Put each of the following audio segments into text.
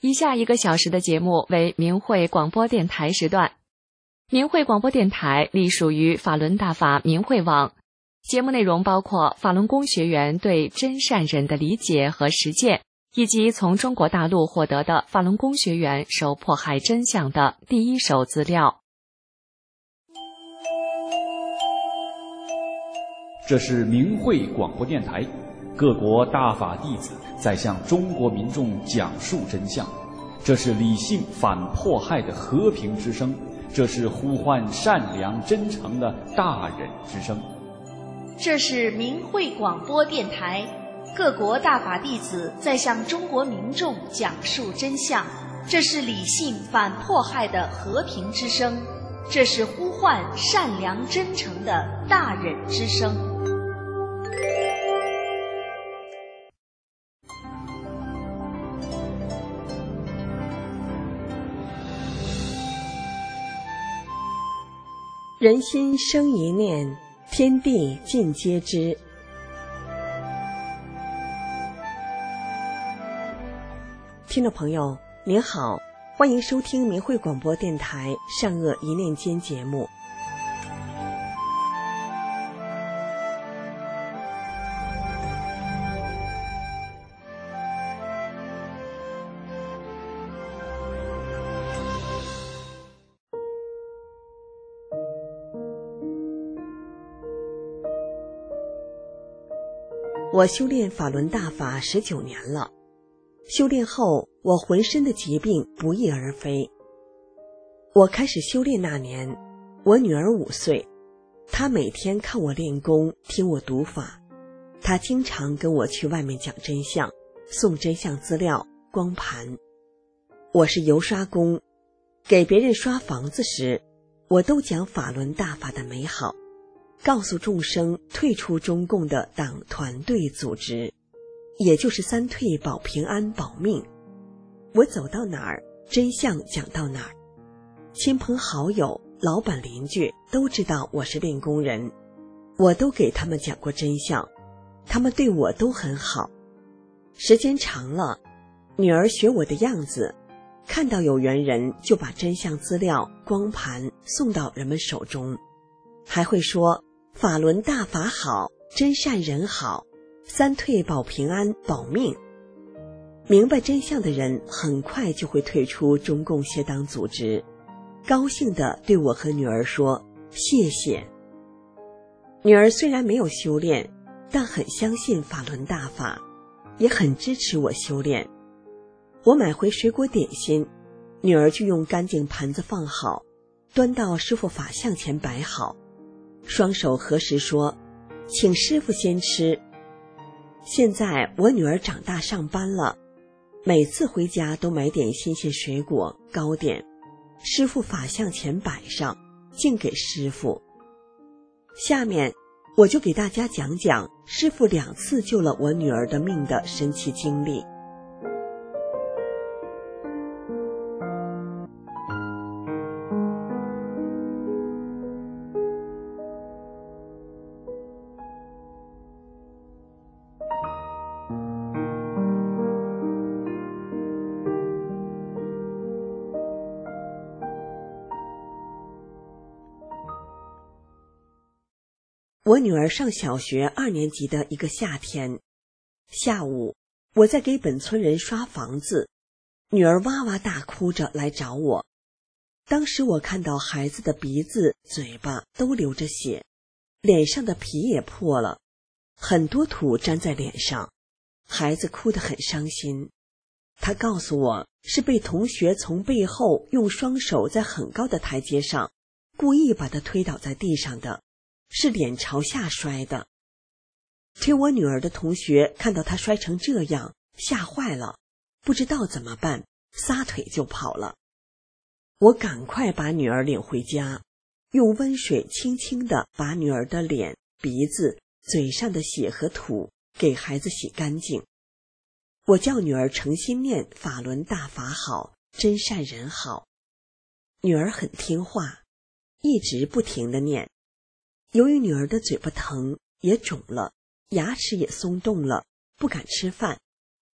以下1个小时的节目为明慧广播电台时段。明慧广播电台隶属于法轮大法明慧网，节目内容包括法轮功学员对真善忍的理解和实践，以及从中国大陆获得的法轮功学员受迫害真相的第一手资料。 这是明慧广播电台，各国大法弟子在向中国民众讲述真相，这是理性反迫害的和平之声，这是呼唤善良真诚的大忍之声。 这是明慧广播电台，各国大法弟子在向中国民众讲述真相，这是理性反迫害的和平之声，这是呼唤善良真诚的大忍之声。 人心生一念，天地尽皆知。听众朋友您好，欢迎收听明慧广播电台善恶一念间节目。我修炼法轮大法19年了，修炼后我浑身的疾病不翼而飞。我开始修炼那年，我女儿5岁，她每天看我练功，听我读法，她经常跟我去外面讲真相，送真相资料、光盘。我是油刷工，给别人刷房子时，我都讲法轮大法的美好，告诉众生退出中共的党团队组织，也就是3退保平安保命。我走到哪儿，真相讲到哪儿，亲朋好友、老板邻居都知道我是练功人，我都给他们讲过真相，他们对我都很好。时间长了，女儿学我的样子，看到有缘人就把真相资料、光盘送到人们手中，还会说法轮大法好，真善人好，3退保平安保命。明白真相的人很快就会退出中共邪党组织，高兴地对我和女儿说谢谢。女儿虽然没有修炼，但很相信法轮大法，也很支持我修炼。我买回水果点心，女儿就用干净盘子放好，端到师父法像前摆好，双手合十说请师父先吃。现在我女儿长大上班了，每次回家都买点新鲜水果糕点，师父法像前摆上，敬给师父。下面我就给大家讲讲师父2次救了我女儿的命的神奇经历。我女儿上小学2年级的一个夏天，下午我在给本村人刷房子，女儿哇哇大哭着来找我。当时我看到孩子的鼻子、嘴巴都流着血，脸上的皮也破了，很多土粘在脸上，孩子哭得很伤心。她告诉我是被同学从背后用双手在很高的台阶上故意把她推倒在地上的，是脸朝下摔的。推我女儿的同学看到她摔成这样，吓坏了，不知道怎么办，撒腿就跑了。我赶快把女儿领回家，用温水轻轻地把女儿的脸、鼻子、嘴上的血和土给孩子洗干净。我叫女儿诚心念法轮大法好，真善人好。女儿很听话，一直不停地念。由于女儿的嘴巴疼，也肿了，牙齿也松动了，不敢吃饭，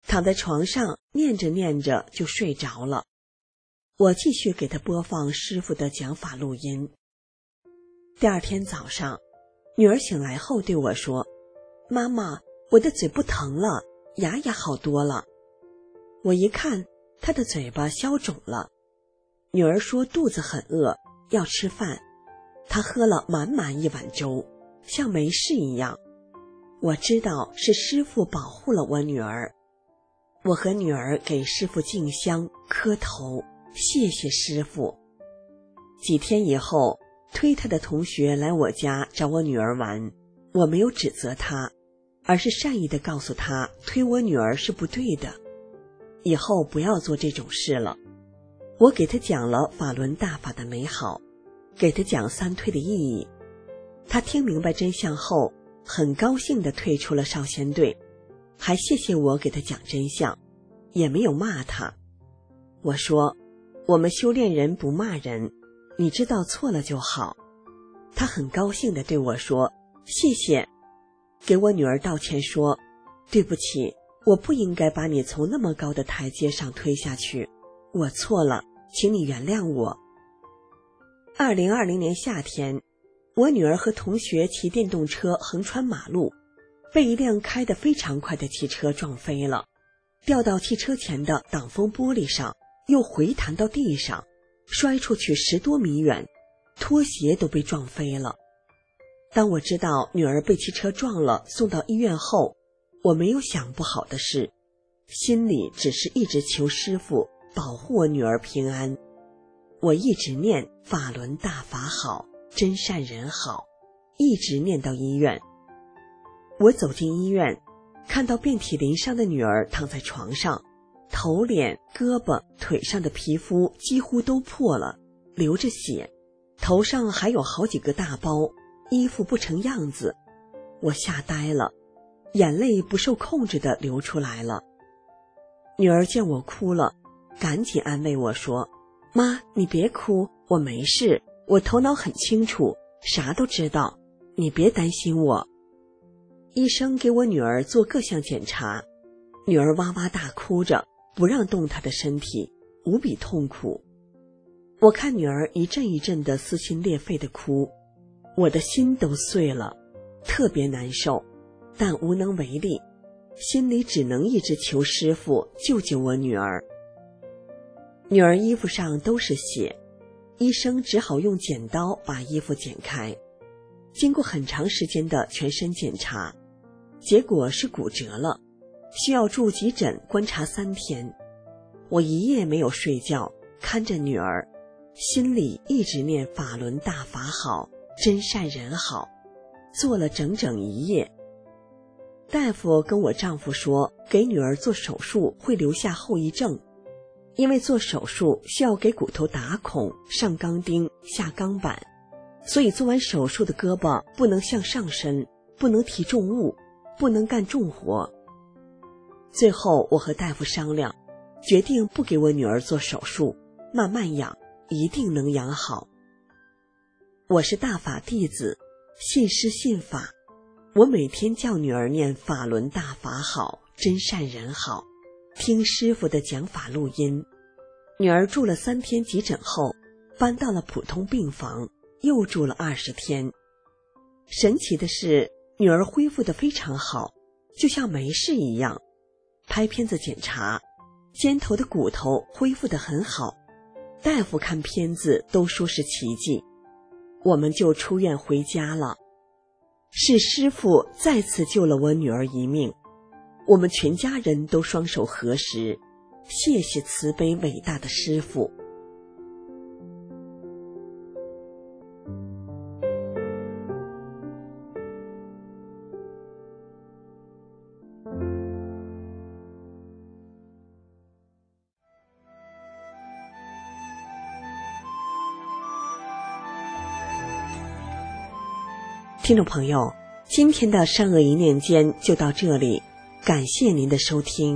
躺在床上念着念着就睡着了。我继续给他播放师傅的讲法录音。第二天早上，女儿醒来后对我说：“妈妈，我的嘴不疼了，牙也好多了。”我一看，她的嘴巴消肿了。女儿说肚子很饿，要吃饭。她喝了满满一碗粥，像没事一样。我知道是师傅保护了我女儿。我和女儿给师傅敬香磕头，谢谢师傅。几天以后，推她的同学来我家找我女儿玩，我没有指责她，而是善意地告诉她推我女儿是不对的，以后不要做这种事了。我给她讲了法轮大法的美好，给她讲三推的意义。她听明白真相后，很高兴地退出了少先队，还谢谢我给她讲真相，也没有骂她。我说，我们修炼人不骂人，你知道错了就好。她很高兴地对我说，谢谢，给我女儿道歉说，对不起，我不应该把你从那么高的台阶上推下去，我错了，请你原谅我。2020年夏天，我女儿和同学骑电动车横穿马路，被一辆开得非常快的汽车撞飞了，掉到汽车前的挡风玻璃上，又回弹到地上，摔出去10多米远，拖鞋都被撞飞了。当我知道女儿被汽车撞了，送到医院后，我没有想不好的事，心里只是一直求师父保护我女儿平安。我一直念法轮大法好，真善人好，一直念到医院。我走进医院，看到遍体鳞伤的女儿躺在床上，头脸、胳膊、腿上的皮肤几乎都破了，流着血，头上还有好几个大包，衣服不成样子。我吓呆了，眼泪不受控制地流出来了。女儿见我哭了，赶紧安慰我说，妈，你别哭，我没事，我头脑很清楚，啥都知道，你别担心我。医生给我女儿做各项检查，女儿哇哇大哭着，不让动她的身体，无比痛苦。我看女儿一阵一阵的撕心裂肺的哭，我的心都碎了，特别难受，但无能为力，心里只能一直求师父救救我女儿。女儿衣服上都是血，医生只好用剪刀把衣服剪开。经过很长时间的全身检查，结果是骨折了，需要住急诊观察3天。我一夜没有睡觉，看着女儿，心里一直念法轮大法好，真善人好，做了整整1夜。大夫跟我丈夫说，给女儿做手术会留下后遗症，因为做手术需要给骨头打孔、上钢钉、下钢板，所以做完手术的胳膊不能向上伸，不能提重物，不能干重活。最后我和大夫商量，决定不给我女儿做手术，慢慢养，一定能养好。我是大法弟子，信师信法，我每天叫女儿念法轮大法好，真善人好，听师父的讲法录音。女儿住了3天急诊后，搬到了普通病房，又住了20天。神奇的是，女儿恢复得非常好，就像没事一样。拍片子检查，肩头的骨头恢复得很好，大夫看片子都说是奇迹。我们就出院回家了。是师父再次救了我女儿一命，我们全家人都双手合十，谢谢慈悲伟大的师父。听众朋友，今天的善恶一念间就到这里，感谢您的收听。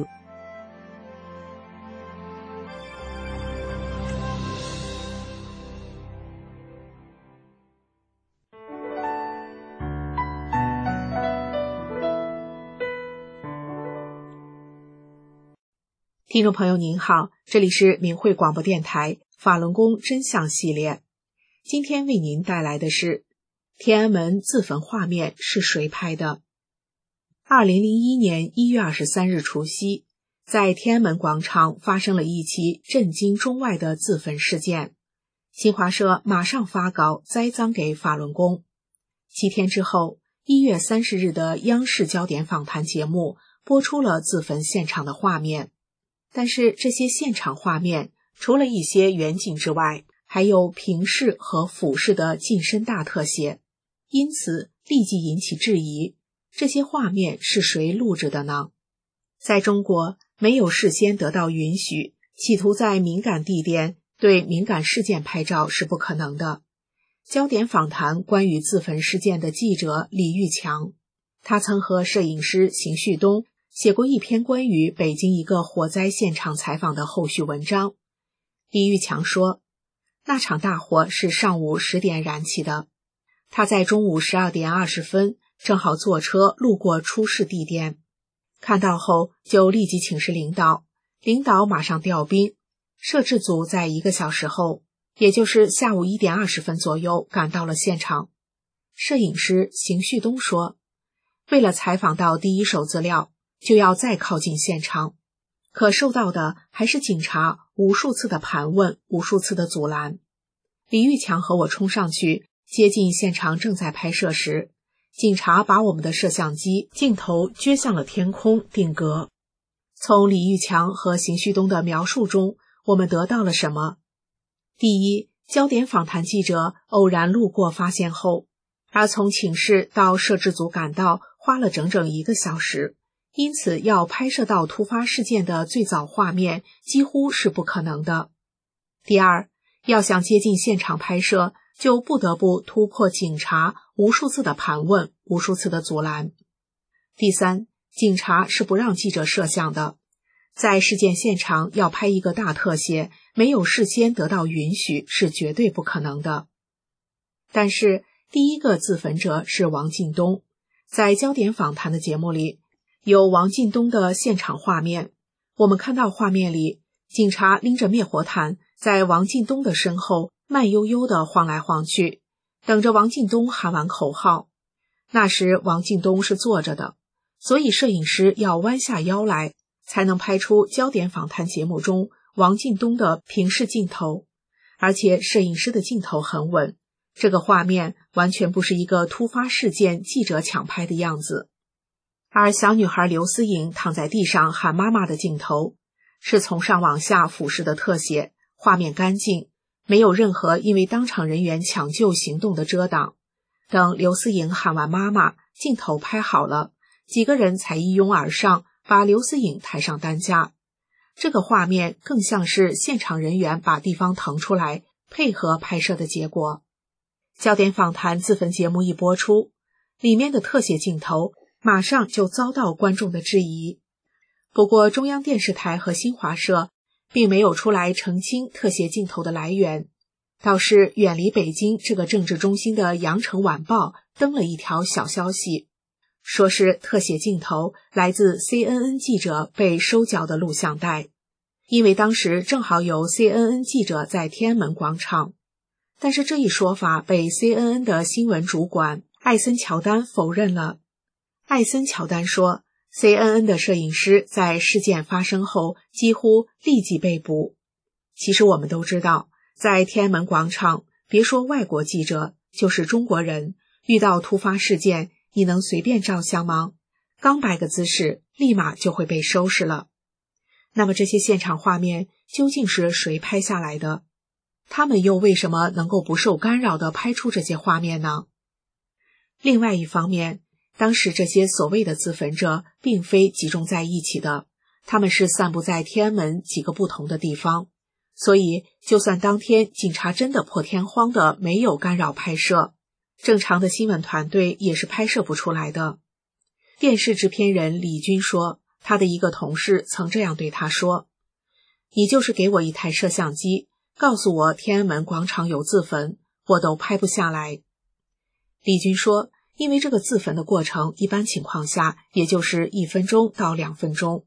听众朋友您好，这里是明慧广播电台法轮功真相系列。今天为您带来的是天安门自焚画面是谁拍的。2001年1月23日除夕，在天安门广场发生了一起震惊中外的自焚事件。新华社马上发稿栽赃给法轮功。7天之后，1月30日的央视焦点访谈节目播出了自焚现场的画面。但是这些现场画面除了一些远景之外，还有平视和俯视的近身大特写，因此立即引起质疑，这些画面是谁录制的呢？在中国，没有事先得到允许，企图在敏感地点对敏感事件拍照是不可能的。焦点访谈关于自焚事件的记者李玉强，他曾和摄影师邢旭东写过一篇关于北京一个火灾现场采访的后续文章。李玉强说，那场大火是上午10点燃起的，他在中午12点20分正好坐车路过出事地点，看到后就立即请示领导马上调兵，摄制组在1个小时后，也就是下午1点20分左右赶到了现场。摄影师邢旭东说，为了采访到第一手资料，就要再靠近现场，可受到的还是警察无数次的盘问，无数次的阻拦。李玉强和我冲上去接近现场正在拍摄时，警察把我们的摄像机镜头撅向了天空定格。从李玉强和邢旭东的描述中，我们得到了什么？第一，焦点访谈记者偶然路过发现后，而从请示到摄制组赶到花了整整1个小时，因此要拍摄到突发事件的最早画面几乎是不可能的。第二，要想接近现场拍摄，就不得不突破警察无数次的盘问，无数次的阻拦。第三，警察是不让记者摄像的，在事件现场要拍一个大特写，没有事先得到允许是绝对不可能的。但是第一个自焚者是王进东，在焦点访谈的节目里有王进东的现场画面，我们看到画面里警察拎着灭火毯在王进东的身后慢悠悠地晃来晃去，等着王进东喊完口号。那时王进东是坐着的，所以摄影师要弯下腰来，才能拍出焦点访谈节目中王进东的平视镜头，而且摄影师的镜头很稳，这个画面完全不是一个突发事件记者抢拍的样子。而小女孩刘思颖躺在地上喊妈妈的镜头，是从上往下俯视的特写，画面干净，没有任何因为当场人员抢救行动的遮挡。等刘思颖喊完妈妈，镜头拍好了，几个人才一拥而上，把刘思颖抬上担架。这个画面更像是现场人员把地方腾出来，配合拍摄的结果。焦点访谈自焚节目一播出，里面的特写镜头马上就遭到观众的质疑。不过中央电视台和新华社并没有出来澄清特写镜头的来源，倒是远离北京这个政治中心的羊城晚报登了一条小消息，说是特写镜头来自 CNN 记者被收缴的录像带，因为当时正好有 CNN 记者在天安门广场。但是这一说法被 CNN 的新闻主管艾森乔丹否认了。艾森乔丹说， CNN 的摄影师在事件发生后几乎立即被捕。其实我们都知道，在天安门广场，别说外国记者，就是中国人，遇到突发事件，你能随便照相吗？刚摆个姿势，立马就会被收拾了。那么这些现场画面究竟是谁拍下来的？他们又为什么能够不受干扰地拍出这些画面呢？另外一方面，当时这些所谓的自焚者并非集中在一起的，他们是散布在天安门几个不同的地方，所以就算当天警察真的破天荒的没有干扰拍摄，正常的新闻团队也是拍摄不出来的。电视制片人李军说，他的一个同事曾这样对他说，你就是给我一台摄像机，告诉我天安门广场有自焚，我都拍不下来。李军说，因为这个自焚的过程一般情况下也就是1分钟到2分钟，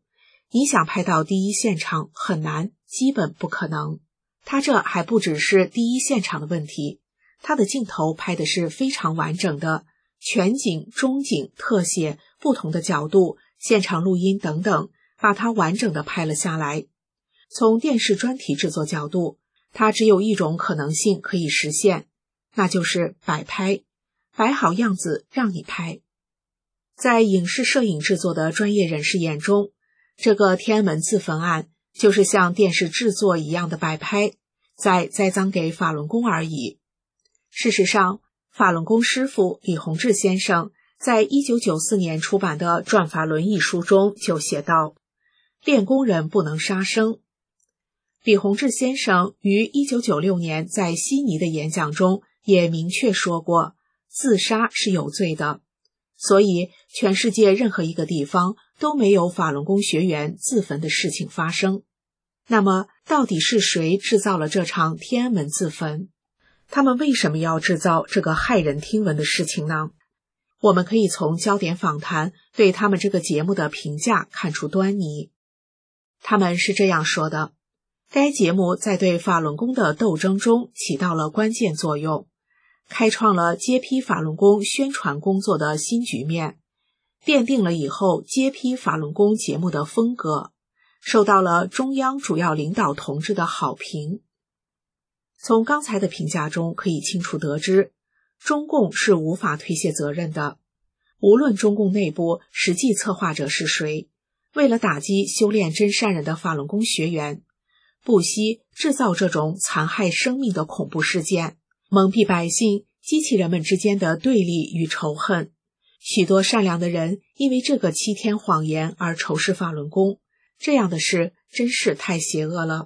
你想拍到第一现场很难，基本不可能。他这还不只是第一现场的问题，他的镜头拍的是非常完整的，全景、中景、特写、不同的角度、现场录音等等，把它完整的拍了下来。从电视专题制作角度，它只有一种可能性可以实现，那就是摆拍，摆好样子让你拍。在影视摄影制作的专业人士眼中，这个天安门自焚案就是像电视制作一样的摆拍，在栽赃给法轮功而已。事实上，法轮功师父李洪志先生在1994年出版的《转法轮》一书中就写道：练功人不能杀生。李洪志先生于1996年在悉尼的演讲中也明确说过，自杀是有罪的。所以全世界任何一个地方都没有法轮功学员自焚的事情发生。那么到底是谁制造了这场天安门自焚？他们为什么要制造这个骇人听闻的事情呢？我们可以从焦点访谈对他们这个节目的评价看出端倪。他们是这样说的：该节目在对法轮功的斗争中起到了关键作用，开创了揭批法轮功宣传工作的新局面，奠定了以后揭批法轮功节目的风格，受到了中央主要领导同志的好评。从刚才的评价中可以清楚得知，中共是无法推卸责任的。无论中共内部实际策划者是谁，为了打击修炼真善人的法轮功学员，不惜制造这种残害生命的恐怖事件，蒙蔽百姓，激起人们之间的对立与仇恨。许多善良的人因为这个欺天谎言而仇视法轮功，这样的事真是太邪恶了。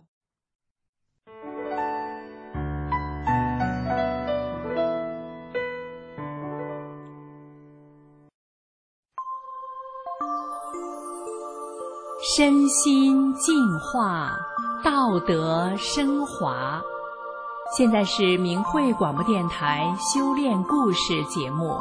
身心净化，道德升华。现在是明慧广播电台修炼故事节目。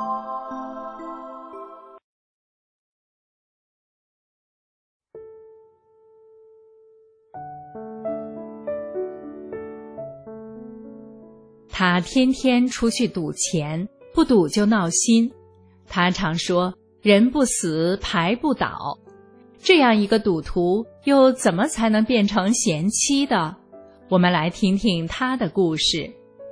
他天天出去赌钱，不赌就闹心。他常说，人不死，牌不倒。这样一个赌徒，又怎么才能变成贤妻的？我们来听听他的故事。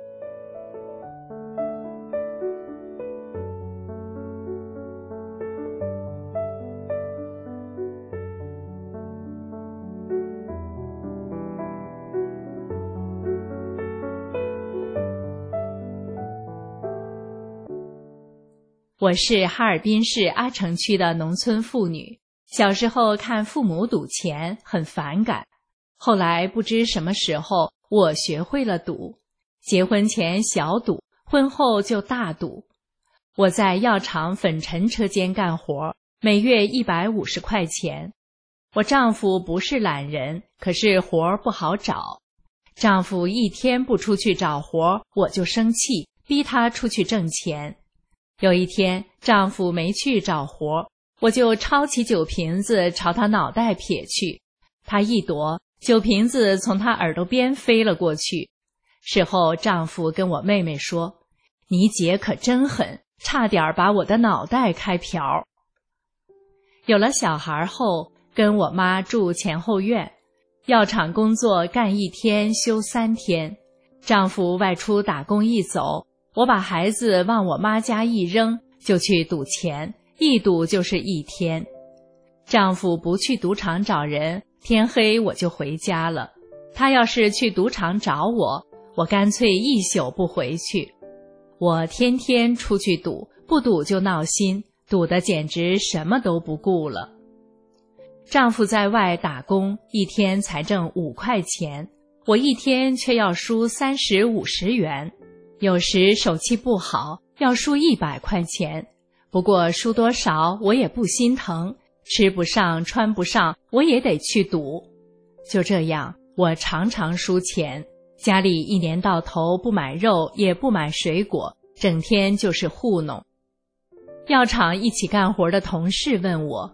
我是哈尔滨市阿城区的农村妇女，小时候看父母赌钱很反感，后来不知什么时候我学会了赌，结婚前小赌，婚后就大赌。我在药厂粉尘车间干活，每月150块钱。我丈夫不是懒人，可是活不好找。丈夫一天不出去找活，我就生气，逼他出去挣钱。有一天，丈夫没去找活，我就抄起酒瓶子朝他脑袋撇去，他一躲，酒瓶子从他耳朵边飞了过去。事后丈夫跟我妹妹说，你姐可真狠，差点把我的脑袋开瓢。有了小孩后，跟我妈住前后院，药厂工作干1天休3天，丈夫外出打工一走，我把孩子往我妈家一扔，就去赌钱，一赌就是1天。丈夫不去赌场找人，天黑我就回家了。他要是去赌场找我，我干脆一宿不回去。我天天出去赌，不赌就闹心，赌得简直什么都不顾了。丈夫在外打工，一天才挣5块钱，我一天却要输30、50元。有时手气不好，要输100块钱，不过输多少我也不心疼，吃不上穿不上我也得去赌。就这样，我常常输钱，家里一年到头不买肉也不买水果，整天就是糊弄。药厂一起干活的同事问我，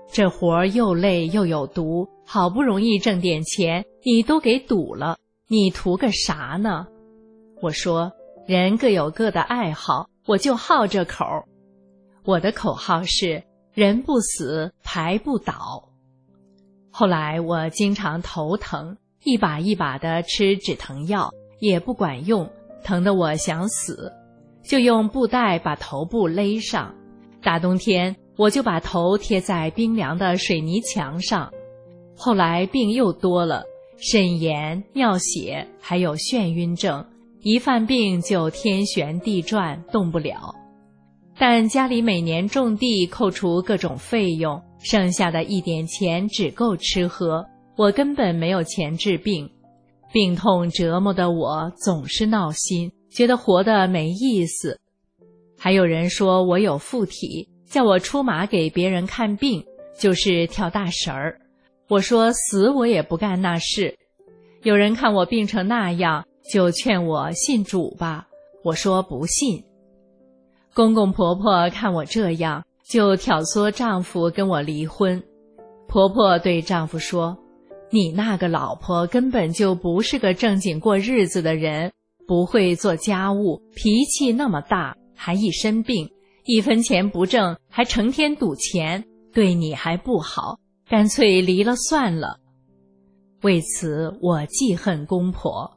这活又累又有毒，好不容易挣点钱，你都给赌了，你图个啥呢？我说，人各有各的爱好，我就好这口。我的口号是，人不死，牌不倒。后来我经常头疼，一把一把的吃止疼药，也不管用，疼得我想死，就用布袋把头部勒上。大冬天我就把头贴在冰凉的水泥墙上。后来病又多了，肾炎、尿血，还有眩晕症，一犯病就天旋地转，动不了。但家里每年种地扣除各种费用，剩下的一点钱只够吃喝，我根本没有钱治病。病痛折磨的我总是闹心，觉得活得没意思。还有人说我有附体，叫我出马给别人看病，就是跳大神儿。我说死我也不干那事。有人看我病成那样，就劝我信主吧，我说不信。公公婆婆看我这样，就挑唆丈夫跟我离婚。婆婆对丈夫说，你那个老婆根本就不是个正经过日子的人，不会做家务，脾气那么大，还一身病，一分钱不挣，还成天赌钱，对你还不好，干脆离了算了。为此我记恨公婆。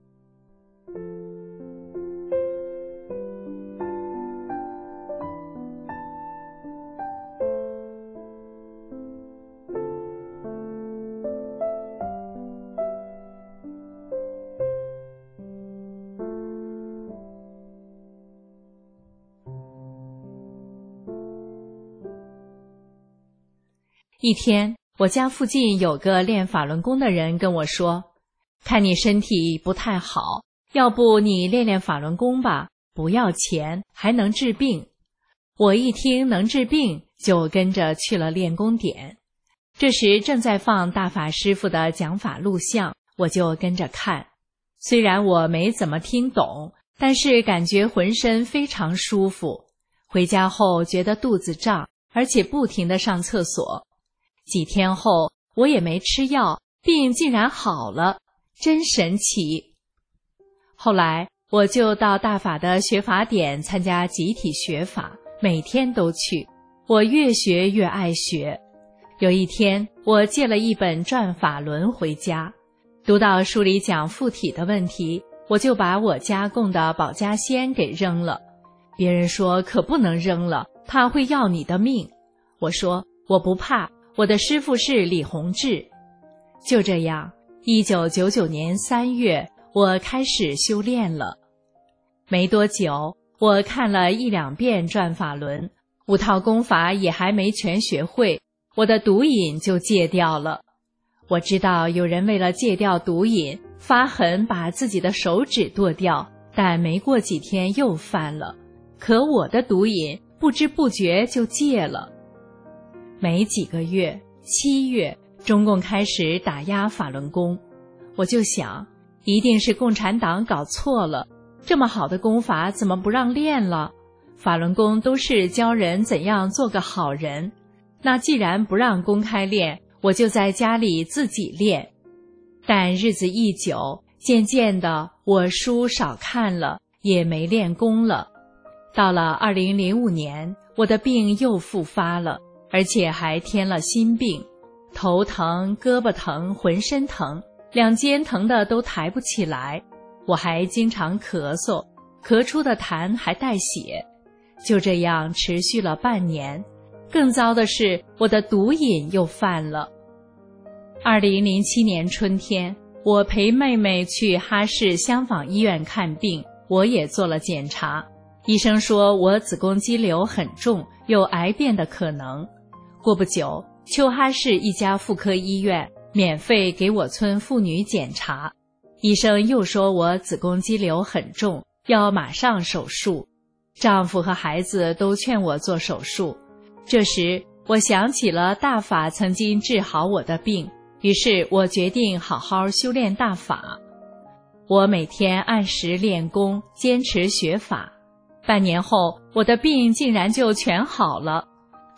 一天，我家附近有个练法轮功的人跟我说，看你身体不太好，要不你练练法轮功吧，不要钱，还能治病。我一听能治病，就跟着去了练功点。这时正在放大法师父的讲法录像，我就跟着看。虽然我没怎么听懂，但是感觉浑身非常舒服。回家后觉得肚子胀，而且不停地上厕所。几天后，我也没吃药，病竟然好了，真神奇。后来我就到大法的学法点参加集体学法，每天都去。我越学越爱学。有一天，我借了一本《转法轮》回家，读到书里讲附体的问题，我就把我家供的保家仙给扔了。别人说可不能扔了，怕会要你的命。我说我不怕，我的师父是李洪志。就这样，1999年3月，我开始修炼了。没多久，我看了1、2遍转法轮，5套功法也还没全学会，我的毒瘾就戒掉了。我知道有人为了戒掉毒瘾，发狠把自己的手指剁掉，但没过几天又犯了。可我的毒瘾不知不觉就戒了。没几个月，7月，中共开始打压法轮功，我就想，一定是共产党搞错了，这么好的功法怎么不让练了？法轮功都是教人怎样做个好人，那既然不让公开练，我就在家里自己练。但日子一久，渐渐的我书少看了，也没练功了。到了2005年，我的病又复发了，而且还添了新病，头疼、胳膊疼、浑身疼，2肩疼的都抬不起来。我还经常咳嗽，咳出的痰还带血。就这样持续了半年。更糟的是，我的毒瘾又犯了。2007年春天，我陪妹妹去哈市香坊医院看病，我也做了检查。医生说我子宫肌瘤很重，有癌变的可能。过不久，秋哈市一家妇科医院免费给我村妇女检查，医生又说我子宫肌瘤很重，要马上手术。丈夫和孩子都劝我做手术。这时我想起了大法曾经治好我的病，于是我决定好好修炼大法。我每天按时练功，坚持学法。半年后，我的病竟然就全好了。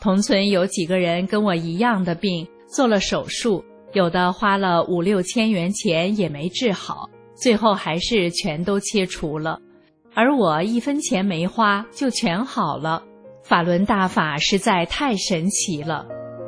同村有几个人跟我一样的病，做了手术，有的花了5、6千元钱也没治好，最后还是全都切除了。而我1分钱没花就全好了，法轮大法实在太神奇了。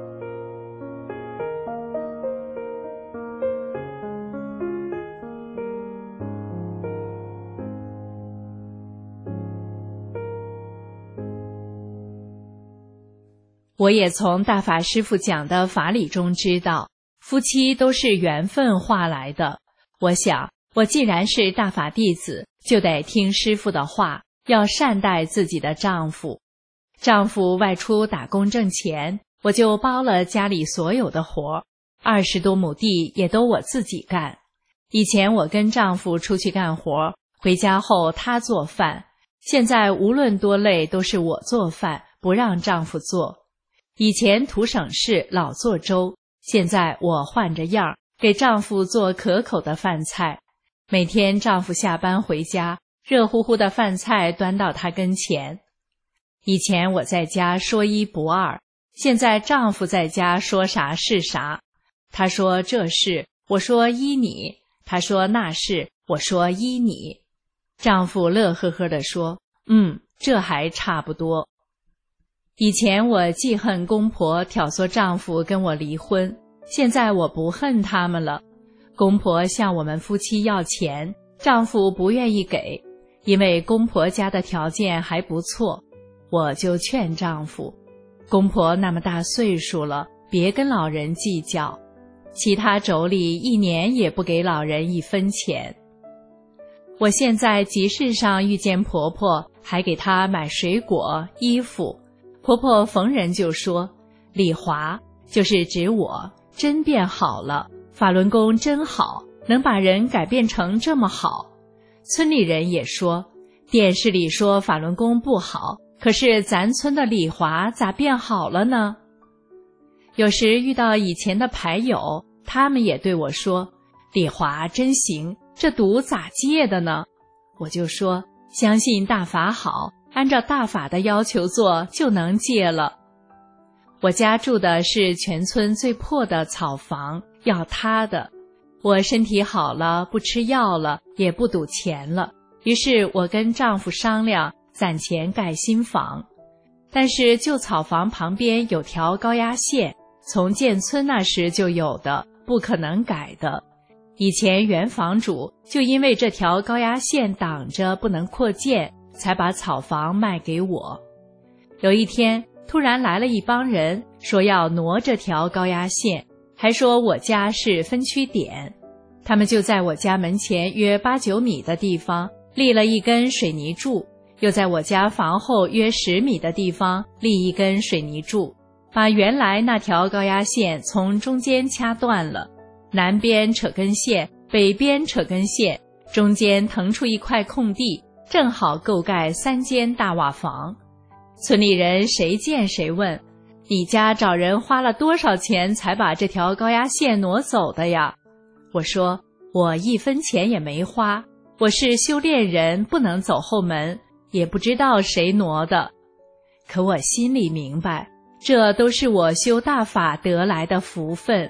我也从大法师父讲的法理中知道，夫妻都是缘分化来的。我想，我既然是大法弟子，就得听师父的话，要善待自己的丈夫。丈夫外出打工挣钱，我就包了家里所有的活，20多亩地也都我自己干。以前我跟丈夫出去干活，回家后他做饭，现在无论多累都是我做饭，不让丈夫做。以前图省事老做粥，现在我换着样给丈夫做可口的饭菜。每天丈夫下班回家，热乎乎的饭菜端到他跟前。以前我在家说一不二，现在丈夫在家说啥是啥。他说这事，我说依你；他说那事，我说依你。丈夫乐呵呵地说，这还差不多。以前我记恨公婆挑唆丈夫跟我离婚，现在我不恨他们了。公婆向我们夫妻要钱，丈夫不愿意给，因为公婆家的条件还不错。我就劝丈夫，公婆那么大岁数了，别跟老人计较，其他妯娌1年也不给老人1分钱。我现在集市上遇见婆婆，还给她买水果、衣服。婆婆逢人就说，李华，就是指我，真变好了，法轮功真好，能把人改变成这么好。村里人也说，电视里说法轮功不好，可是咱村的李华咋变好了呢？有时遇到以前的牌友，他们也对我说，李华真行，这毒咋戒的呢？我就说，相信大法好，按照大法的要求做就能戒了。我家住的是全村最破的草房，要塌的。我身体好了，不吃药了，也不赌钱了，于是我跟丈夫商量，攒钱盖新房。但是旧草房旁边有条高压线，从建村那时就有的，不可能改的。以前原房主就因为这条高压线挡着不能扩建，才把草房卖给我。有一天突然来了一帮人，说要挪这条高压线，还说我家是分区点。他们就在我家门前约8、9米的地方立了一根水泥柱，又在我家房后约10米的地方立一根水泥柱，把原来那条高压线从中间掐断了，南边扯根线，北边扯根线，中间腾出一块空地，正好够盖3间大瓦房。村里人谁见谁问，你家找人花了多少钱才把这条高压线挪走的呀？我说，我1分钱也没花，我是修炼人，不能走后门，也不知道谁挪的。可我心里明白，这都是我修大法得来的福分。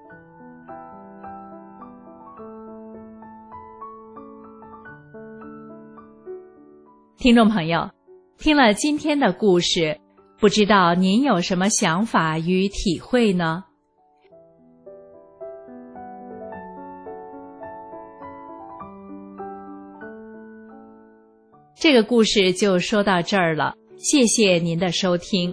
听众朋友，听了今天的故事，不知道您有什么想法与体会呢？这个故事就说到这儿了，谢谢您的收听。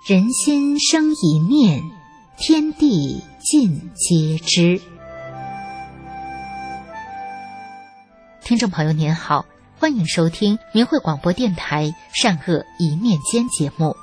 人心生一念，天地尽皆知。听众朋友您好，欢迎收听明慧广播电台善恶一念间节目。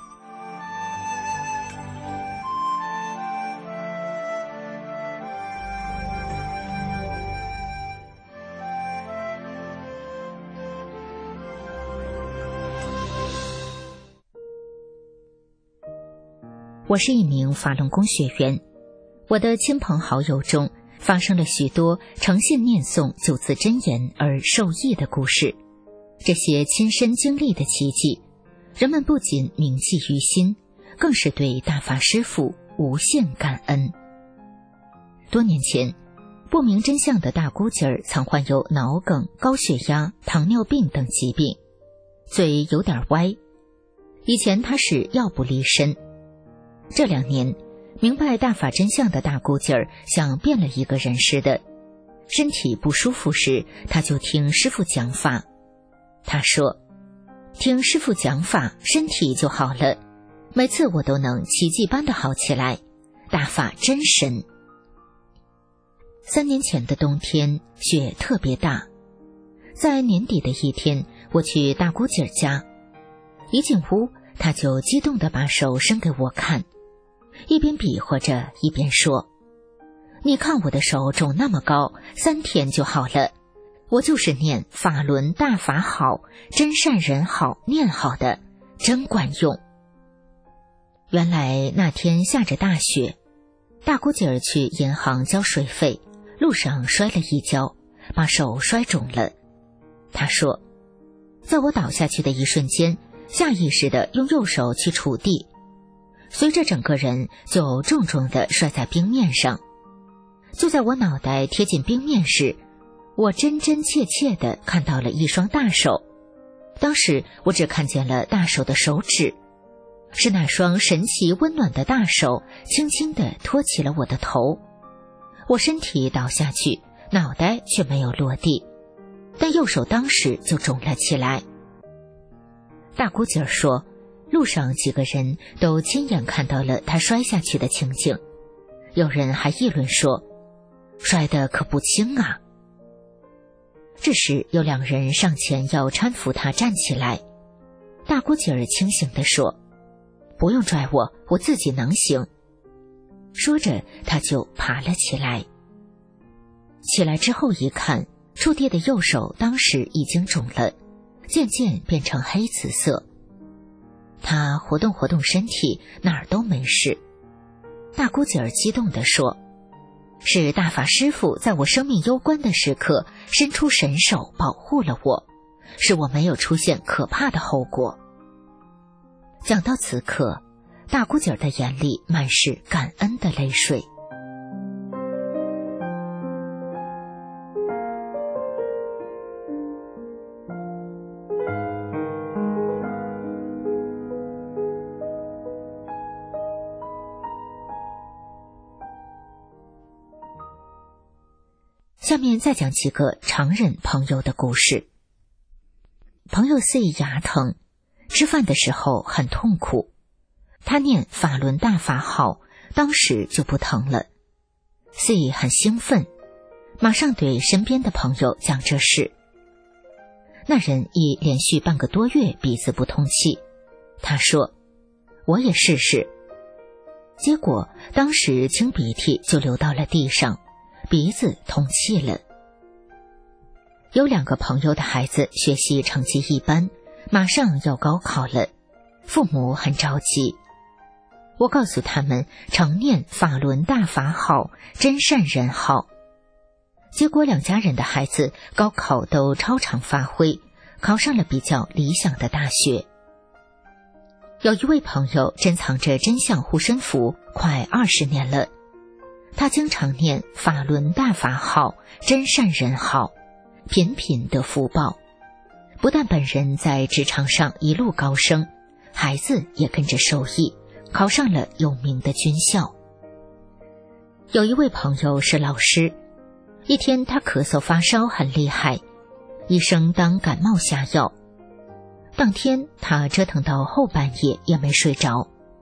我是一名法轮功学员，我的亲朋好友中发生了许多诚信念诵九字真言而受益的故事，这些亲身经历的奇迹，人们不仅铭记于心，更是对大法师父无限感恩。多年前，不明真相的大姑姐儿曾患有脑梗、高血压、糖尿病等疾病，嘴有点歪。以前她是药不离身，这2年明白大法真相的大姑姐儿像变了一个人似的，身体不舒服时，她就听师父讲法。她说，听师父讲法，身体就好了，每次我都能奇迹般的好起来，大法真神。3年前的冬天，雪特别大，在年底的一天，我去大姑姐儿家，一进屋，她就激动地把手伸给我看，一边比划着一边说，你看我的手肿那么高，3天就好了，我就是念法轮大法好，真善人好念好的，真管用。原来那天下着大雪，大姑姐儿去银行交水费，路上摔了一跤，把手摔肿了。她说，在我倒下去的一瞬间，下意识地用右手去触地，随着整个人就重重地摔在冰面上。就在我脑袋贴近冰面时，我真真切切地看到了一双大手。当时我只看见了大手的手指，是那双神奇温暖的大手轻轻地托起了我的头。我身体倒下去，脑袋却没有落地，但右手当时就肿了起来。大姑姐儿说，路上几个人都亲眼看到了他摔下去的情景，有人还议论说，摔得可不轻啊。这时有2人上前要搀扶他站起来，大姑姐儿清醒地说，不用拽我，我自己能行。说着他就爬了起来。起来之后一看，触地的右手当时已经肿了，渐渐变成黑紫色。他活动活动身体，哪儿都没事。大姑姐儿激动地说，是大法师父在我生命攸关的时刻伸出神手保护了我，使我没有出现可怕的后果。讲到此刻，大姑姐儿的眼里满是感恩的泪水。下面再讲几个常人朋友的故事。朋友 C 牙疼，吃饭的时候很痛苦，他念法轮大法好，当时就不疼了。C 很兴奋，马上对身边的朋友讲这事。那人已连续半个多月鼻子不通气，他说，我也试试。结果当时清鼻涕就流到了地上，鼻子通气了。有2个朋友的孩子学习成绩一般，马上要高考了，父母很着急。我告诉他们常念法轮大法好，真善人好。结果2家人的孩子高考都超常发挥，考上了比较理想的大学。有一位朋友珍藏着真相护身符快20年了，他经常念法轮大法好，真善人好，频频得福报。不但本人在职场上一路高升，孩子也跟着受益，考上了有名的军校。有一位朋友是老师，一天他咳嗽发烧很厉害，医生当感冒下药。当天他折腾到后半夜也没睡着，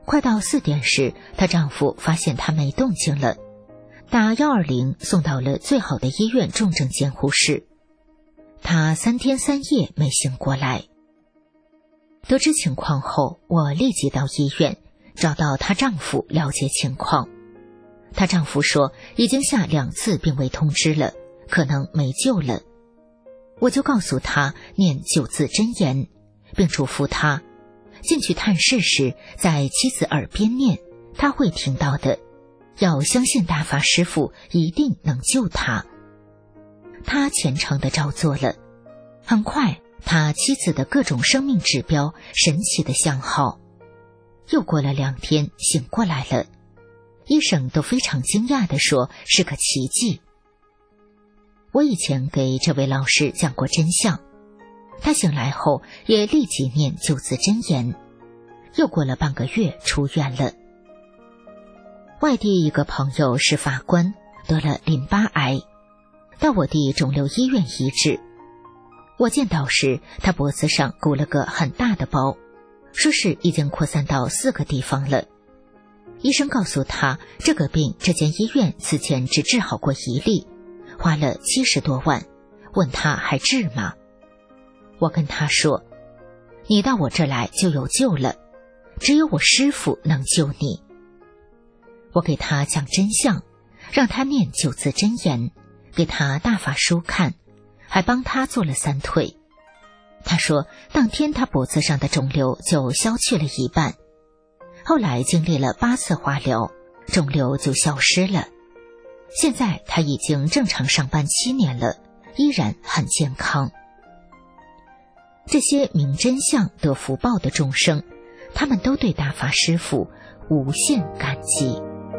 快到4点时，她丈夫发现她没动静了，打120送到了最好的医院重症监护室。她3天3夜没醒过来。得知情况后，我立即到医院找到她丈夫了解情况。她丈夫说已经下2次病危通知了，可能没救了。我就告诉他念9字真言，并嘱咐他进去探视时在妻子耳边念，他会听到的，要相信大法师父一定能救他。他虔诚地照做了，很快他妻子的各种生命指标神奇的向好。又过了2天醒过来了，医生都非常惊讶地说是个奇迹。我以前给这位老师讲过真相，他醒来后也立即念9字真言，又过了半个月出院了。外地一个朋友是法官，得了淋巴癌，到我弟肿瘤医院医治。我见到时，他脖子上鼓了个很大的包，说是已经扩散到4个地方了。医生告诉他，这个病这间医院此前只治好过1例，花了70多万，问他还治吗？我跟他说，你到我这来就有救了，只有我师父能救你。我给他讲真相，让他念9字真言，给他大法书看，还帮他做了3退。他说当天他脖子上的肿瘤就消去了一半，后来经历了8次化疗，肿瘤就消失了。现在他已经正常上班7年了，依然很健康。这些明真相得福报的众生，他们都对大法师父无限感激。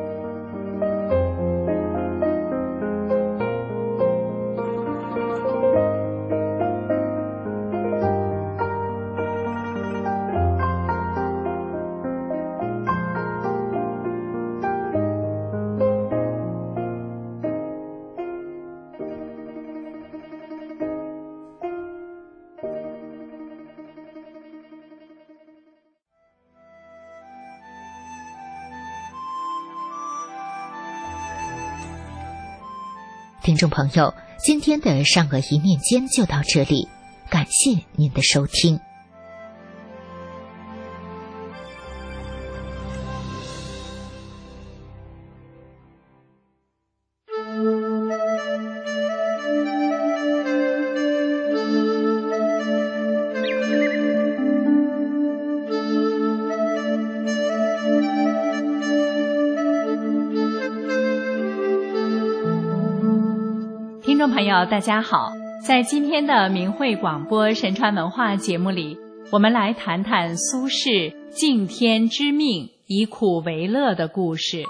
听众朋友，今天的善恶一念间就到这里，感谢您的收听。 听众朋友大家好，在今天的明慧广播神传文化节目里，我们来谈谈苏轼敬天知命以苦为乐的故事。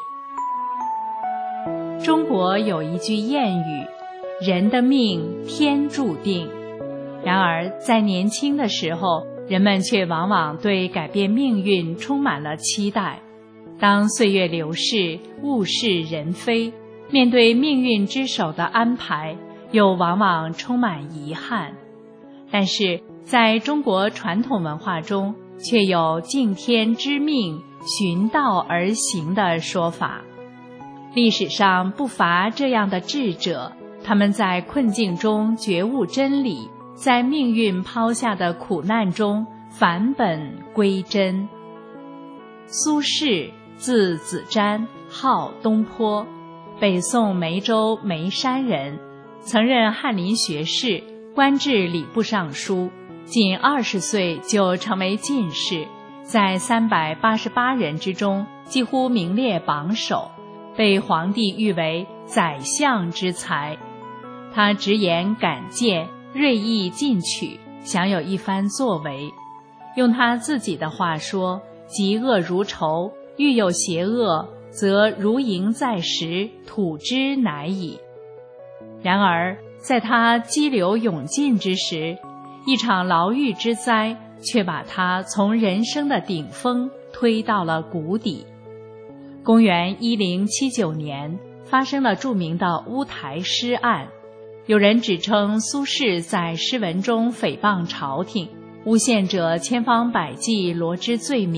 中国有一句谚语，人的命天注定。然而在年轻的时候，人们却往往对改变命运充满了期待。当岁月流逝，物是人非，面对命运之手的安排，又往往充满遗憾。但是在中国传统文化中，却有敬天知命、循道而行的说法。历史上不乏这样的智者，他们在困境中觉悟真理，在命运抛下的苦难中返本归真。苏轼字子瞻，号东坡，北宋梅州眉山人，曾任翰林学士，官至礼部尚书，仅20岁就成为进士，在388人之中几乎名列榜首，被皇帝誉为宰相之才。他直言敢谏，锐意进取，享有一番作为。用他自己的话说，嫉恶如仇，欲有邪恶，则如蝇在石，吐之乃矣。然而在他激流勇进之时，一场牢狱之灾却把他从人生的顶峰推到了谷底。公元1079年发生了著名的乌台诗案，有人指称苏轼在诗文中诽谤朝廷，诬陷者千方百计罗织罪名，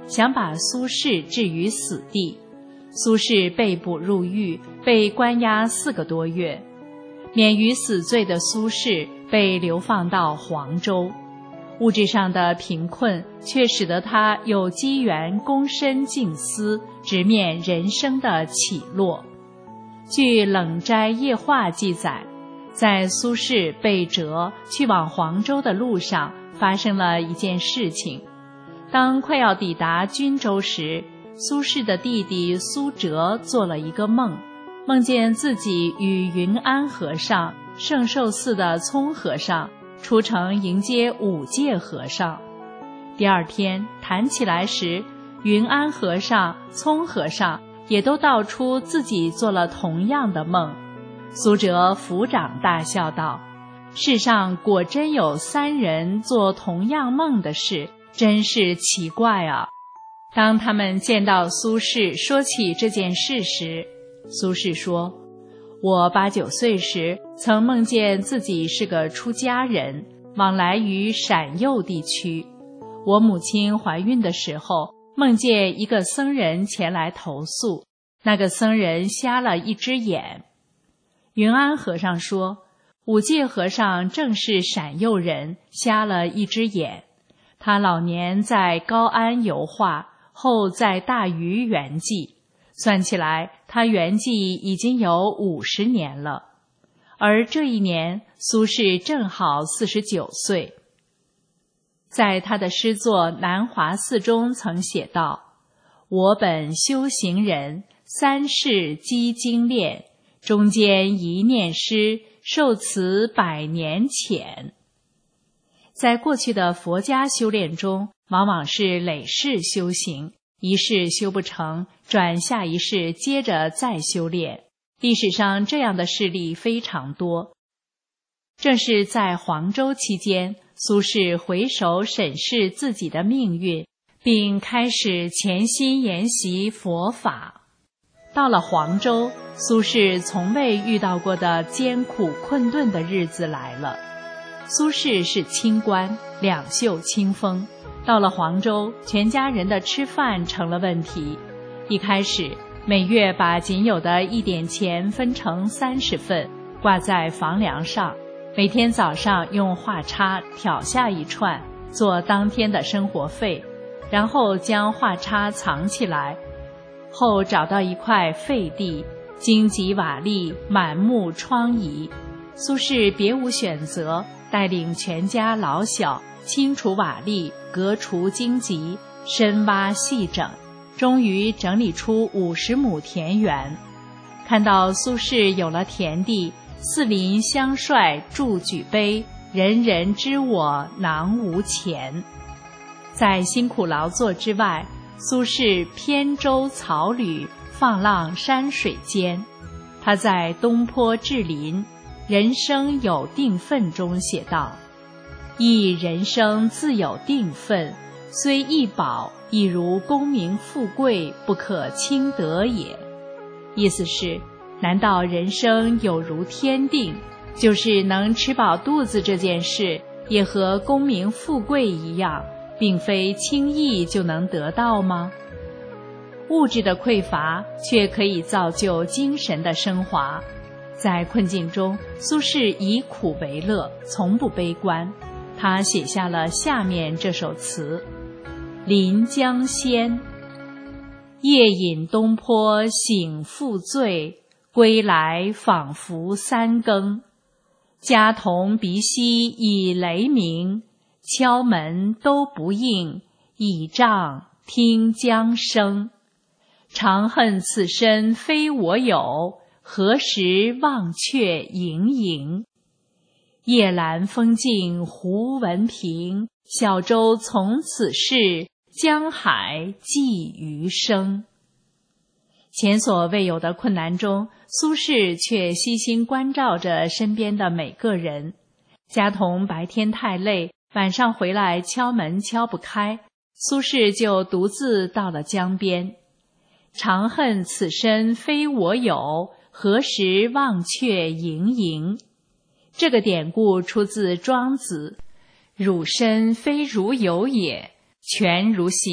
想把苏轼置于死地。苏轼被捕入狱，被关押4个多月。免于死罪的苏轼被流放到黄州，物质上的贫困却使得他有机缘躬身静思，直面人生的起落。据《冷斋夜话》记载，在苏轼被折去往黄州的路上，发生了一件事情。当快要抵达均州时，苏轼的弟弟苏辙做了一个梦，梦见自己与云安和尚、圣寿寺的聪和尚出城迎接五戒和尚。第二天谈起来时，云安和尚、聪和尚也都道出自己做了同样的梦。苏辙抚掌大笑道：“世上果真有3人做同样梦的事，真是奇怪啊！”当他们见到苏轼说起这件事时，苏轼说：“我8、9岁时曾梦见自己是个出家人，往来于陕右地区。我母亲怀孕的时候，梦见一个僧人前来投宿，那个僧人瞎了一只眼。”云安和尚说：“五戒和尚正是陕右人，瞎了一只眼。他老年在高安游化，后在大余圆寂，算起来他圆寂已经有50年了。而这一年苏轼正好49岁。”在他的诗作《南华寺》中曾写道：“我本修行人，3世积精炼，中间一念诗，受此100年浅。”在过去的佛家修炼中，往往是累世修行，一世修不成，转下一世接着再修炼。历史上这样的事例非常多。正是在黄州期间，苏轼回首审视自己的命运，并开始潜心研习佛法。到了黄州，苏轼从未遇到过的艰苦困顿的日子来了。苏轼是清官，2袖清风，到了黄州，全家人的吃饭成了问题。一开始每月把仅有的1点钱分成30份，挂在房梁上，每天早上用画叉挑下一串，做当天的生活费，然后将画叉藏起来。后找到一块废地，荆棘瓦砾，满目疮痍。苏轼别无选择，带领全家老小清除瓦砾，革除荆棘，深挖细整，终于整理出50亩田园。看到苏轼有了田地，四邻相率助举杯，人人知我囊无钱。在辛苦劳作之外，苏轼扁舟草履，放浪山水间。他在东坡志林人生有定分中写道：“亦人生自有定分，虽易宝，亦如功名富贵，不可轻得也。”意思是，难道人生有如天定，就是能吃饱肚子这件事，也和功名富贵一样，并非轻易就能得到吗？物质的匮乏却可以造就精神的升华。在困境中，苏轼以苦为乐，从不悲观。他写下了下面这首词：临江仙。夜饮东坡醒复醉，归来仿佛3更。家童鼻息已雷鸣，敲门都不应，倚杖听江声。长恨此身非我有，何时忘却营营。夜阑风静胡文平，小舟从此逝，江海寄余生。前所未有的困难中，苏轼却悉心关照着身边的每个人。家童白天太累，晚上回来敲门敲不开，苏轼就独自到了江边。长恨此身非我有，何时忘却营营。这个典故出自庄子：“汝身非汝有也，权如行，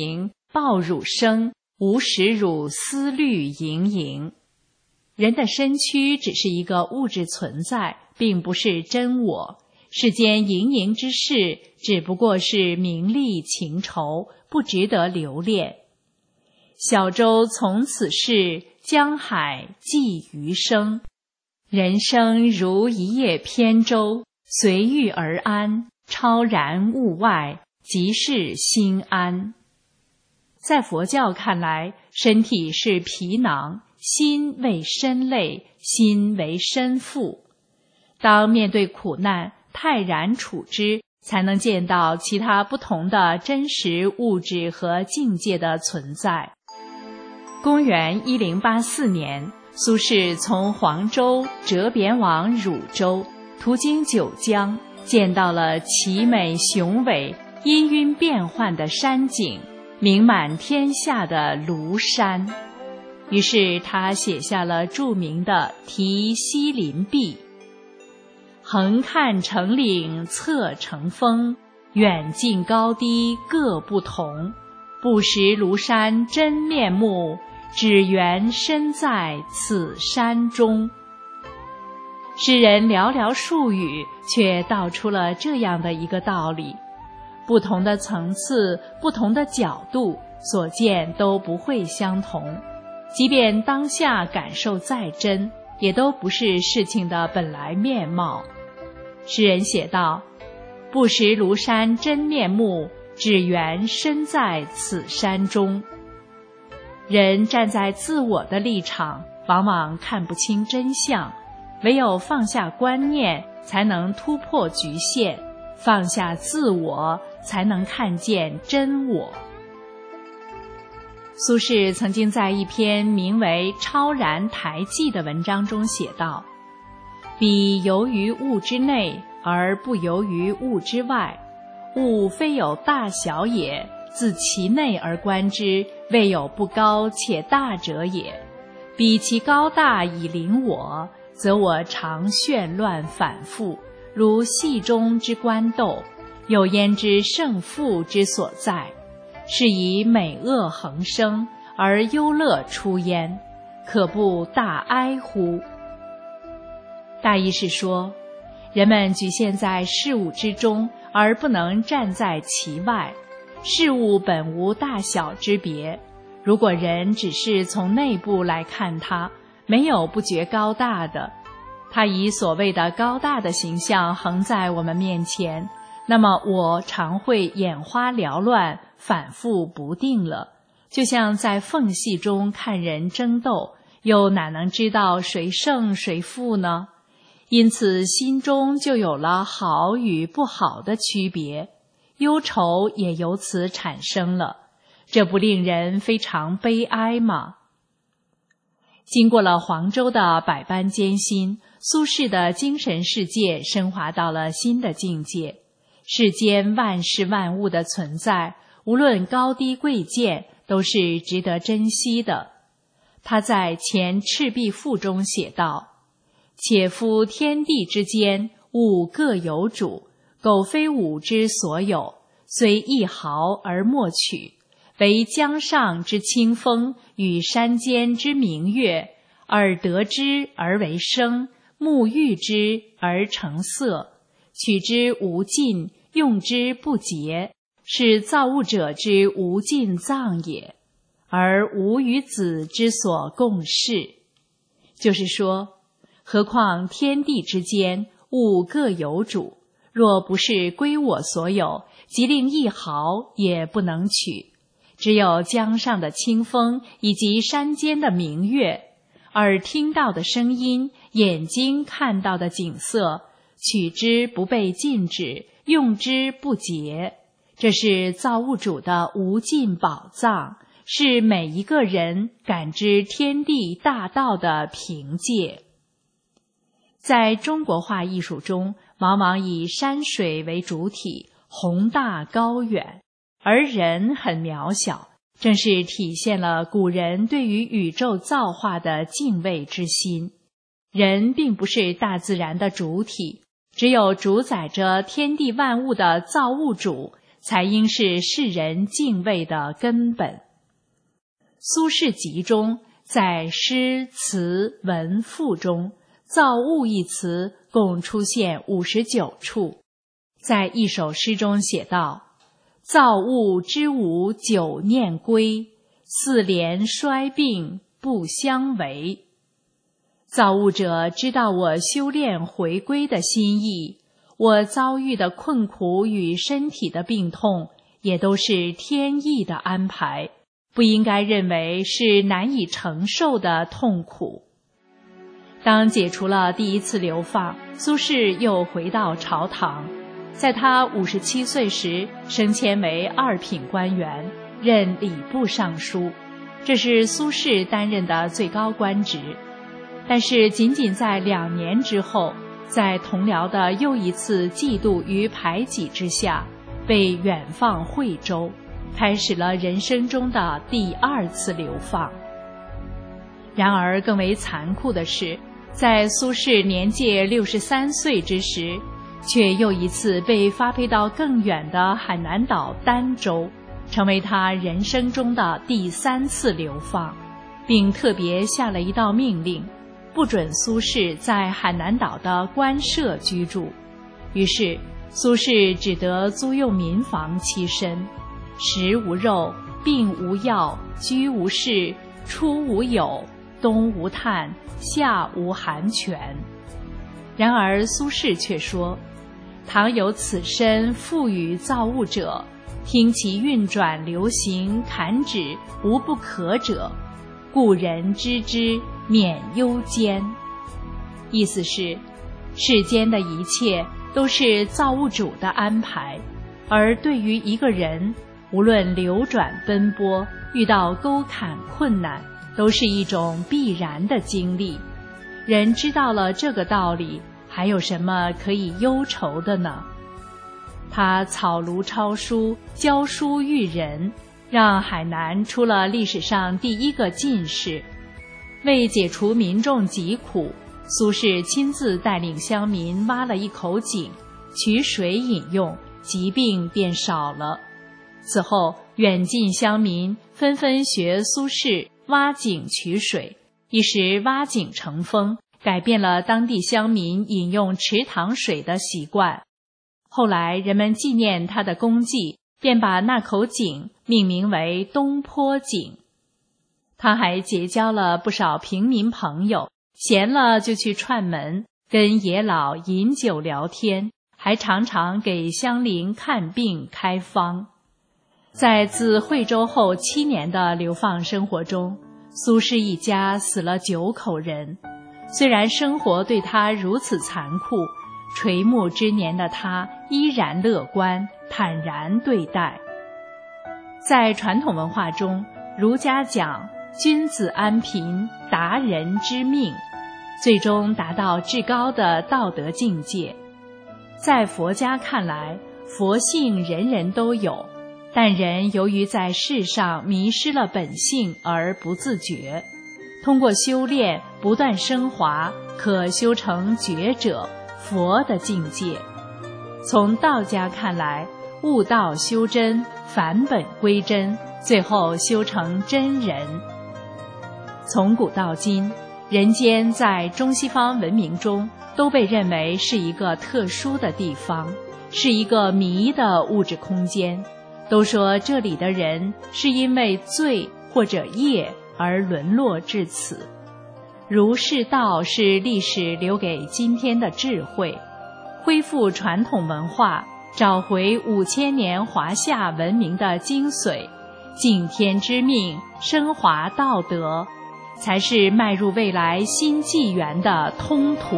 抱乳生，无始乳思虑盈盈。人的身躯只是一个物质存在，并不是真我。世间盈盈之事，只不过是名利情仇，不值得留恋。小舟从此逝，江海寄余生。人生如一叶扁舟，随遇而安，超然物外，即是心安。在佛教看来，身体是皮囊，心为身类，心为身腹。当面对苦难，泰然处之，才能见到其他不同的真实物质和境界的存在。公元1084年，苏轼从黄州折贬往汝州，途经九江，见到了奇美雄伟、氤氲变幻的山景，名满天下的庐山。于是他写下了著名的《题西林壁》：横看成岭侧成峰，远近高低各不同。不识庐山真面目，只缘身在此山中。诗人寥寥数语，却道出了这样的一个道理：不同的层次，不同的角度，所见都不会相同。即便当下感受再真，也都不是事情的本来面貌。诗人写道：不识庐山真面目，只缘身在此山中。人站在自我的立场，往往看不清真相，唯有放下观念，才能突破局限，放下自我，才能看见真我。苏轼曾经在一篇名为《超然台记》的文章中写道：彼游于物之内，而不游于物之外。物非有大小也，自其内而观之，未有不高且大者也。彼其高大以临我，则我常眩乱反复，如戏中之官斗，有焉知胜负之所在？是以美恶横生，而忧乐出焉，可不大哀乎？大意是说，人们局限在事物之中，而不能站在其外。事物本无大小之别，如果人只是从内部来看它，没有不觉高大的。他以所谓的高大的形象横在我们面前，那么我常会眼花缭乱，反复不定了。就像在缝隙中看人争斗，又哪能知道谁胜谁负呢？因此心中就有了好与不好的区别，忧愁也由此产生了。这不令人非常悲哀吗？经过了黄州的百般艰辛，苏轼的精神世界升华到了新的境界。世间万事万物的存在，无论高低贵贱，都是值得珍惜的。他在《前赤壁赋》中写道：且夫天地之间，物各有主，苟非吾之所有，虽一毫而莫取。惟江上之清风，与山间之明月，耳得之而为声，目遇之而成色，取之无尽，用之不竭，是造物者之无尽藏也，而吾与子之所共适。就是说，何况天地之间，物各有主，若不是归我所有，即令一毫也不能取。只有江上的清风，以及山间的明月，耳听到的声音，眼睛看到的景色，取之不被禁止，用之不竭。这是造物主的无尽宝藏，是每一个人感知天地大道的凭借。在中国画艺术中，往往以山水为主体，宏大高远，而人很渺小，正是体现了古人对于宇宙造化的敬畏之心。人并不是大自然的主体，只有主宰着天地万物的造物主， 才应是世人敬畏的根本。苏轼集中在诗词文赋中，造物一词共出现59处。在一首诗中写道：造物之无久念归，四连衰病不相违。造物者知道我修炼回归的心意，我遭遇的困苦与身体的病痛也都是天意的安排，不应该认为是难以承受的痛苦。当解除了第一次流放，苏轼又回到朝堂。在他57岁时，升迁为2品官员，任礼部尚书，这是苏轼担任的最高官职。但是仅仅在2年之后，在同僚的又一次嫉妒与排挤之下，被远放惠州，开始了人生中的第2次流放。然而更为残酷的是，在苏轼年届63岁之时，却又一次被发配到更远的海南岛儋州，成为他人生中的第3次流放，并特别下了一道命令，不准苏轼在海南岛的官舍居住。于是苏轼只得租用民房栖身，食无肉，病无药，居无室，出无友，冬无炭，夏无寒泉。然而苏轼却说，倘有此身赋予造物者，听其运转流行，弹指无不可者，故人知之，免忧艰。意思是，世间的一切都是造物主的安排，而对于一个人，无论流转奔波，遇到沟坎困难，都是一种必然的经历。人知道了这个道理，还有什么可以忧愁的呢？他草庐抄书，教书育人，让海南出了历史上第1个进士。为解除民众疾苦，苏轼亲自带领乡民挖了一口井，取水饮用，疾病便少了。此后远近乡民纷纷学苏轼挖井取水，一时挖井成风，改变了当地乡民饮用池塘水的习惯。后来人们纪念他的功绩，便把那口井命名为东坡井。他还结交了不少平民朋友，闲了就去串门，跟爷老饮酒聊天，还常常给乡邻看病开方。在自惠州后7年的流放生活中，苏轼一家死了9口人。虽然生活对他如此残酷，垂暮之年的他依然乐观坦然对待。在传统文化中，儒家讲君子安贫，达人之命，最终达到至高的道德境界。在佛家看来，佛性人人都有，但人由于在世上迷失了本性而不自觉，通过修炼不断升华，可修成觉者佛的境界。从道家看来，悟道修真，返本归真，最后修成真人。从古到今，人间在中西方文明中都被认为是一个特殊的地方，是一个迷的物质空间。都说这里的人是因为罪或者业而沦落至此。儒释道是历史留给今天的智慧，恢复传统文化，找回5000年华夏文明的精髓，敬天之命，升华道德，才是迈入未来新纪元的通途。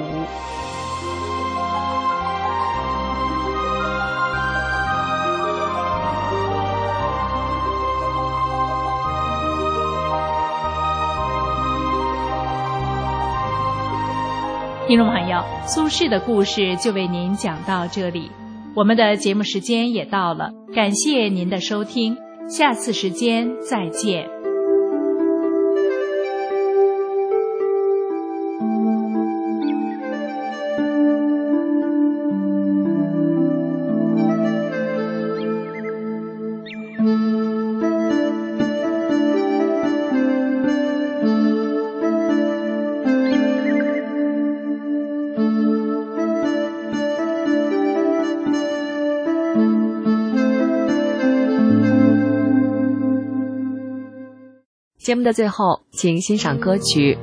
听众朋友，苏轼的故事就为您讲到这里，我们的节目时间也到了，感谢您的收听，下次时间再见。 节目的最后，请欣赏歌曲。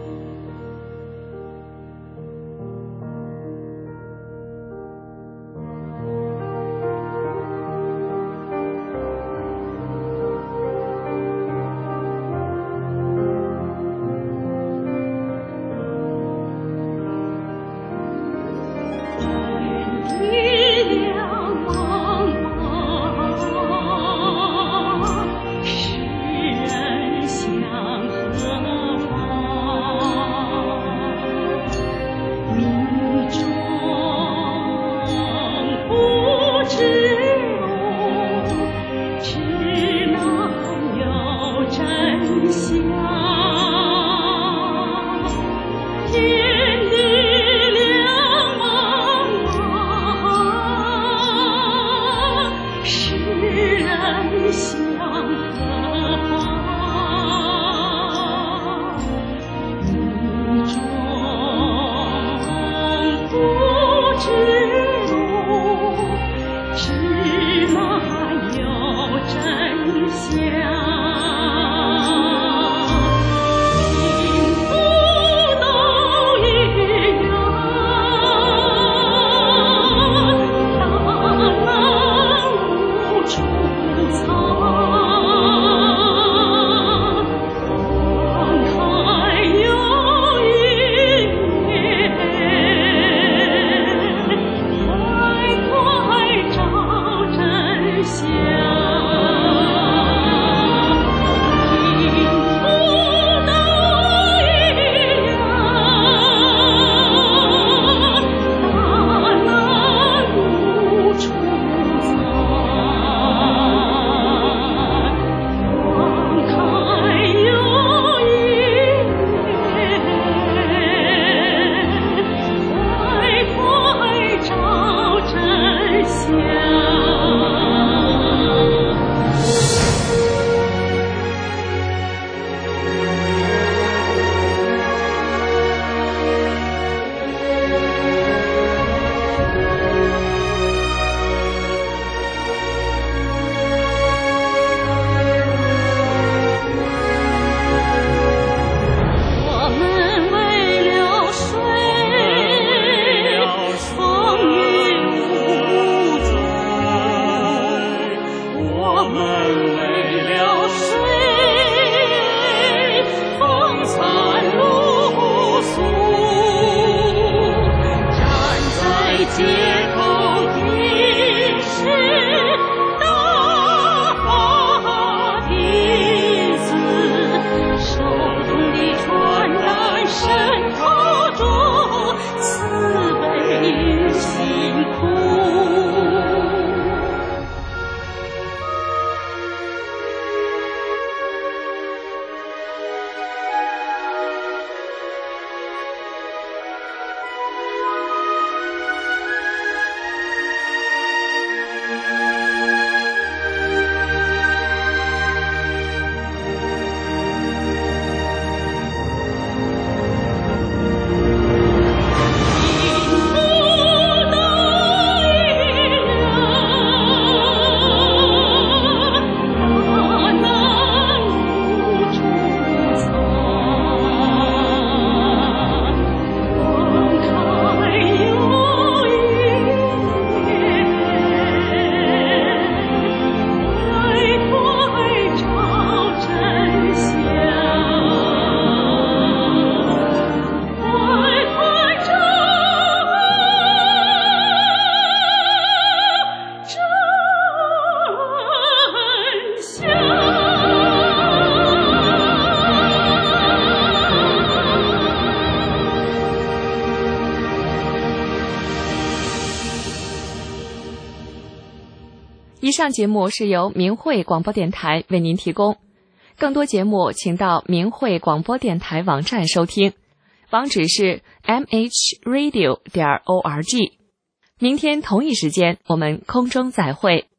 以上节目是由明慧广播电台为您提供，更多节目请到明慧广播电台网站收听，网址是 mhradio.org。明天同一时间我们空中再会。